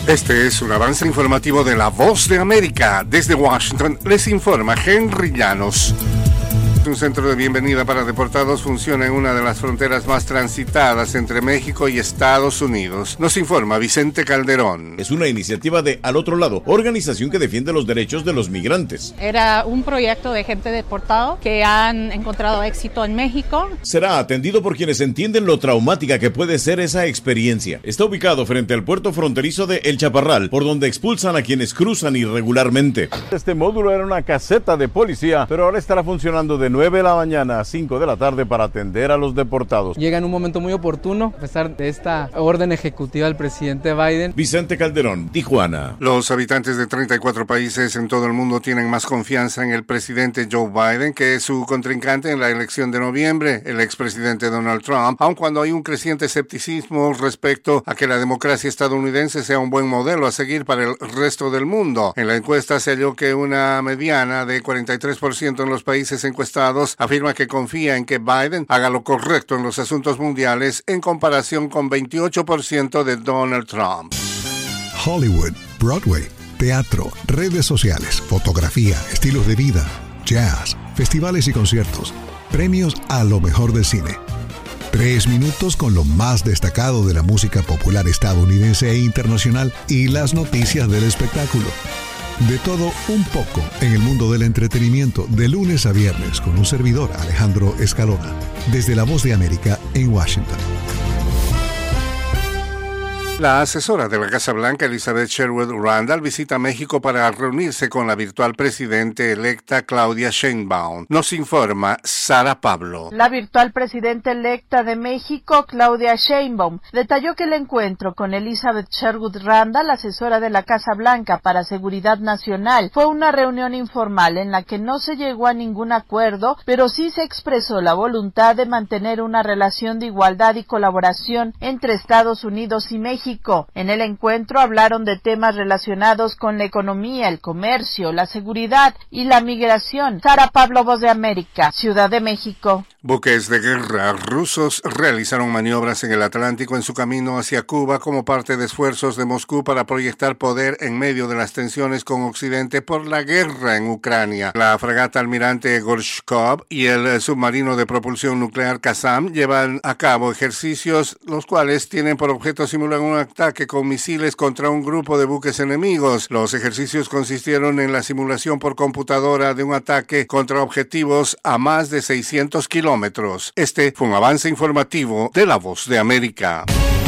Este es un avance informativo de La Voz de América. Desde Washington les informa Henry Llanos. Un centro de bienvenida para deportados funciona en una de las fronteras más transitadas entre México y Estados Unidos. Nos informa Vicente Calderón. Es una iniciativa de Al Otro Lado, organización que defiende los derechos de los migrantes. Era un proyecto de gente deportada que han encontrado éxito en México. Será atendido por quienes entienden lo traumática que puede ser esa experiencia. Está ubicado frente al puerto fronterizo de El Chaparral, por donde expulsan a quienes cruzan irregularmente. Este módulo era una caseta de policía, pero ahora estará funcionando de 9 de la mañana a 5 de la tarde para atender a los deportados. Llega en un momento muy oportuno, a pesar de esta orden ejecutiva del presidente Biden. Vicente Calderón, Tijuana. Los habitantes de 34 países en todo el mundo tienen más confianza en el presidente Joe Biden que su contrincante en la elección de noviembre, el expresidente Donald Trump, aun cuando hay un creciente escepticismo respecto a que la democracia estadounidense sea un buen modelo a seguir para el resto del mundo. En la encuesta se halló que una mediana de 43% en los países encuestados afirma que confía en que Biden haga lo correcto en los asuntos mundiales en comparación con 28% de Donald Trump. Hollywood, Broadway, teatro, redes sociales, fotografía, estilos de vida, jazz, festivales y conciertos, premios a lo mejor del cine. 3 minutos con lo más destacado de la música popular estadounidense e internacional y las noticias del espectáculo. De todo un poco en el mundo del entretenimiento, de lunes a viernes, con un servidor, Alejandro Escalona, desde La Voz de América en Washington. La asesora de la Casa Blanca, Elizabeth Sherwood Randall, visita México para reunirse con la virtual presidente electa Claudia Sheinbaum. Nos informa Sara Pablo. La virtual presidenta electa de México, Claudia Sheinbaum, detalló que el encuentro con Elizabeth Sherwood Randall, asesora de la Casa Blanca para Seguridad Nacional, fue una reunión informal en la que no se llegó a ningún acuerdo, pero sí se expresó la voluntad de mantener una relación de igualdad y colaboración entre Estados Unidos y México. En el encuentro hablaron de temas relacionados con la economía, el comercio, la seguridad y la migración. Sara Pablo, Voz de América, Ciudad de México. Buques de guerra rusos realizaron maniobras en el Atlántico en su camino hacia Cuba como parte de esfuerzos de Moscú para proyectar poder en medio de las tensiones con Occidente por la guerra en Ucrania. La fragata almirante Gorshkov y el submarino de propulsión nuclear Kazam llevan a cabo ejercicios los cuales tienen por objeto simular un ataque con misiles contra un grupo de buques enemigos. Los ejercicios consistieron en la simulación por computadora de un ataque contra objetivos a más de 600 kilómetros. Este fue un avance informativo de La Voz de América.